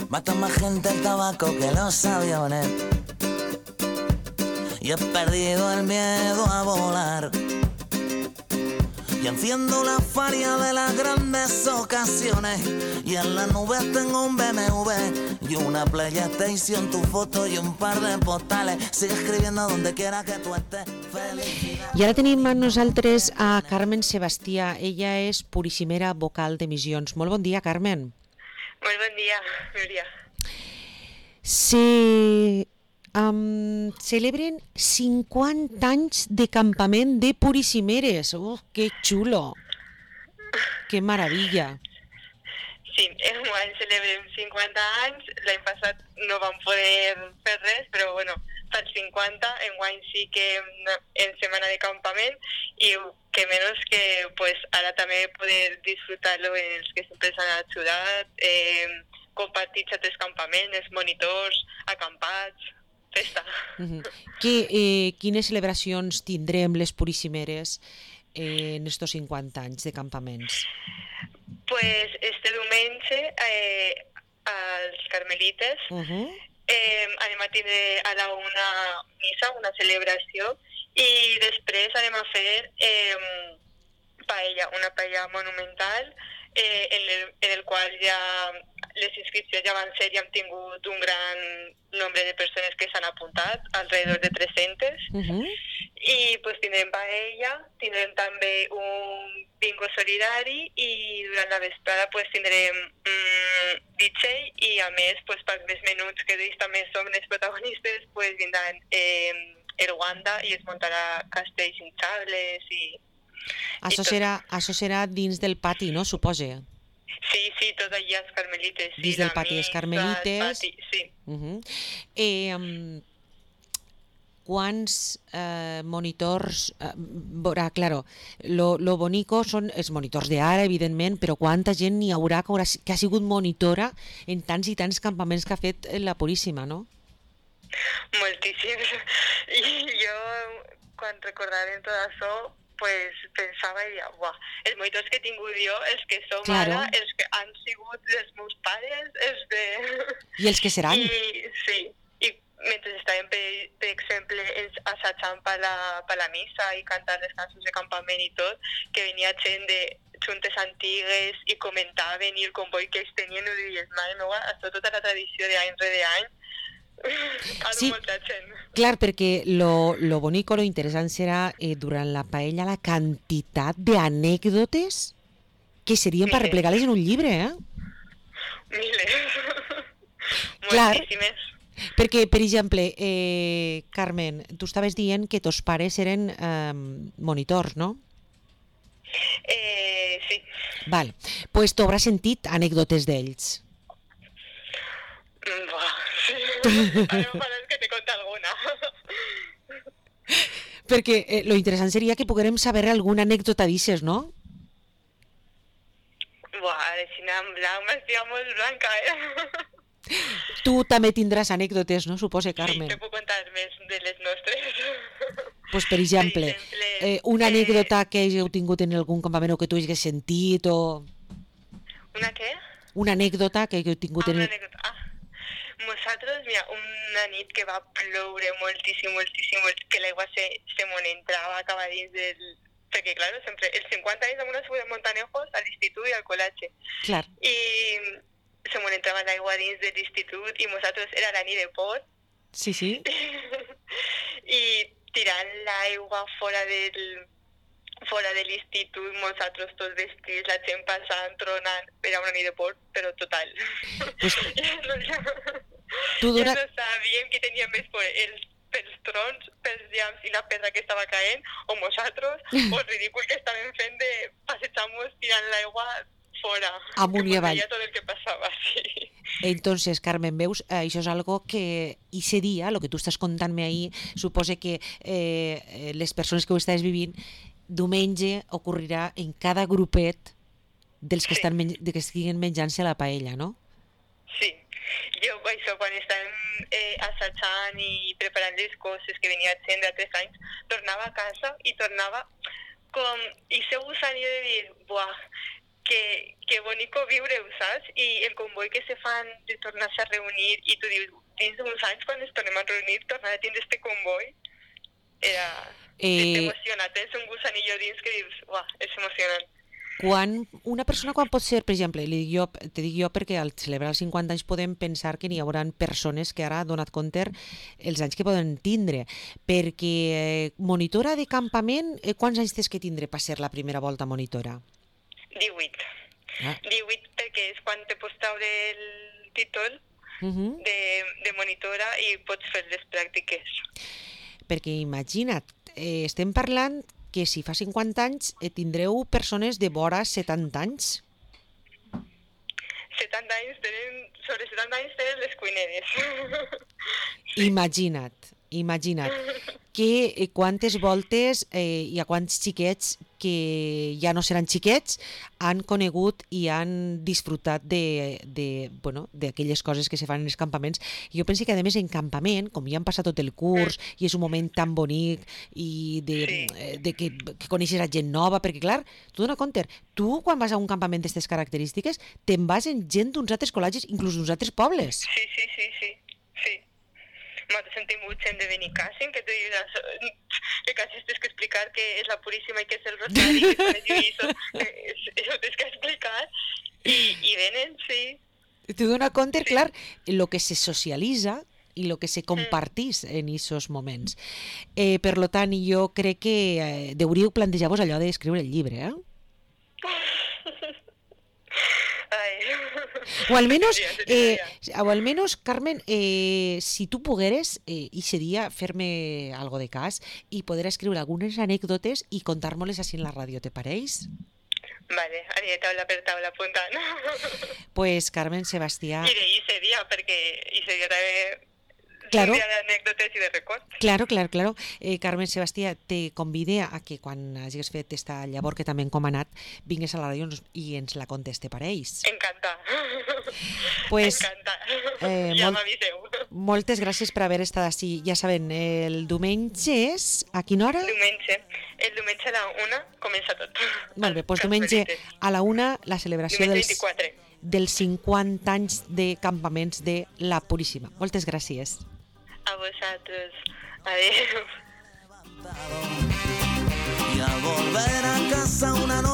Mata más gente el tabaco que los aviones. Y he perdido el miedo a volar. Y enciendo la faria de las grandes ocasiones. Y en las nubes tengo un BMW y una PlayStation, tu foto y un par de postales. Sigue escribiendo donde quiera que tú estés. Felicidad. I ara tenim amb nosaltres a Carmen Sebastià. Ella és puríssimera vocal d'Emissions. Molt bon dia, Carmen. Molt bon dia, Núria. Celebren 50 anys de campament de puríssimeres. Que xulo! Que meravella! Sí, enguany celebrem 50 anys, l'any passat no vam poder fer res, però bueno, per 50, enguany sí que en setmana de campament i que menys que pues, ara també poder disfrutar-lo els que sempre s'han ajudat, compartir altres campaments, els monitors, acampats, festa. Quines celebracions tindrem les puríssimeres en estos 50 anys de campaments? Pues este diumenge als Carmelites anem a tindre a la una missa, una celebració, i després anem a fer paella, una paella monumental en el qual ja les inscripcions ja van ser i hem tingut un gran nombre de persones que s'han apuntat, alrededor de 300, i pues tindrem paella, tindrem també un bingo solidari i durant la vesprada pues tindrem DJ i a més pues pels més menuts que ells també som els protagonistes pues vindran el Wanda i es muntarà castells hinchables i Això serà dins del pati, no? Supose. Sí, tot allà els Carmelites. Dins del pati dels Carmelites. Sí. Quants monitors... claro, lo bonico són els monitors d'ara, evidentment, però quanta gent n'hi haurà que ha sigut monitora en tants i tants campaments que ha fet la Puríssima, no? Moltíssims. I jo, quan recordàvem tot això, pues pensava i deia, els monitors que he tingut jo, els que som ara, els que han sigut els meus pares, els de... I els que seran. Sí, i mentre estàvem, per exemple, assajant per la missa i cantant les cançons de campament i tot, que venia gent de juntes antigues i comentaven i el comboi que ells tenien, i dius, mare meva, això tota la tradició d'any rere any, sí, molta gent. Clar, perquè lo bonico, lo interessant serà durant la paella la quantitat d'anècdotes que serien per replegar-les en un llibre, Miles. Moltíssimes. Perquè, per exemple, Carmen, tu estaves dient que tos pares eren monitors, no? Sí. Val, pues t'hauràs sentit anècdotes d'ells. Sí. Farem que te conta alguna. Perquè lo interessant seria que poguérem saber alguna anècdota d'ixes, no? Si anam blanc m'estia molt blanca, Tu també tindràs anècdotes, no? Supose, Carmen. Sí, te puc contar més de les nostres. Pues, per exemple, una anècdota que hàgiu tingut en algun campament o que tu hagis sentit o... Una què? Una anècdota que hàgiu tingut en... Una anècdota, nosaltres, mira, una nit que va ploure moltíssim, que l'aigua se mon entrava, acaba dins del... Perquè, clar, sempre, els 50 anys amb una subida de Montanejos a l'institut i al col·legi. Clar. I se mon entrava l'aigua dins de l'institut i nosaltres era la nit de pot. Sí. I tirant l'aigua fora de l'institut, nosaltres tots vestits, la gent passant, tronant, era una nit de por, però total. Pues, ja no sabíem qui tenia més por, pels trons, pels llams i la pedra que estava caent, o nosaltres, o el ridícul que estàvem fent de passejar-nos tirant l'aigua fora. Amunt i avall. Tot el que passava, sí. Entonces, Carmen, veus, això és algo que ese dia, lo que tu estàs contant-me ahir, supose que les persones que ho estàs vivint, diumenge ocorrirà en cada grupet dels que estiguen menjant-se la paella, no? Sí. Jo, això, quan estàvem assajant i preparant les coses que venia gent de 3 anys, tornava a casa i tornava com... I se gusania de dir, que bonico viure-ho, saps? I el comboi que se fan de tornar-se a reunir i tu dius, dins d'uns anys quan ens tornem a reunir tornar a tindre este comboi t'emociona, tens un gusanillo dins que dius, uah, és emocionant. Una persona quan pot ser, per exemple, te dic jo perquè al celebrar els 50 anys podem pensar que n'hi haurà persones que ara ha donat compte els anys que poden tindre, perquè monitora de campament, quants anys tens que tindre per ser la primera volta monitora? 18. 18 perquè és quan te pots treure el títol de monitora i pots fer les pràctiques. Perquè imagina't, estem parlant que si fa 50 anys tindreu persones de vora 70 anys. 70 anys sobre 70 anys tenen les cuineres. Imagina't que quantes voltes i a quants xiquets que ja no seran xiquets han conegut i han disfrutat d'aquelles coses que se fan en els campaments. Jo penso que a més en campament, com ja han passat tot el curs i és un moment tan bonic i de que coneixes a gent nova, perquè clar, tu dona compte, tu quan vas a un campament d'aquestes característiques te'n vas en gent d'uns altres col·legis, inclús d'uns altres pobles. Sí. Nosaltres hem tingut gent de Benicàssim que tu dius que quasi tens que explicar què és la Puríssima i què és el Rosari, que són els lluïssos, això tens que explicar, i venen, sí. Tu dona compte, clar, el que se socialitza i el que se compartís en aquests moments. Per tant, jo crec que hauríeu plantejar-vos allò d'escriure el llibre, O almenys, Carmen, si tu pogueres, ese día fer-me algo de cas i poder escriure algunes anècdotes i contar-me-les així en la ràdio, te pareix? Vale, aniré taula per taula apuntant. Pues Carmen Sebastià... I d'ese dia, perquè ese dia també... Claro. Un dia d'anècdotes i de records. Claro. Carmen Sebastià, te convide a que quan hagis fet esta llavor que també hem comanat, vingues a la ràdio i ens la contes, te pareix? Encanta. Pues, Encanta. Ja m'aviseu. Moltes gràcies per haver estat així. Ja saben, el diumenge és... A quina hora? El diumenge a la 1 comença tot. Molt bé, doncs diumenge a la 1 la celebració dels 50 anys de campaments de la Puríssima. Moltes gràcies. A vosaltres. Adéu. Y al volver a casa una noche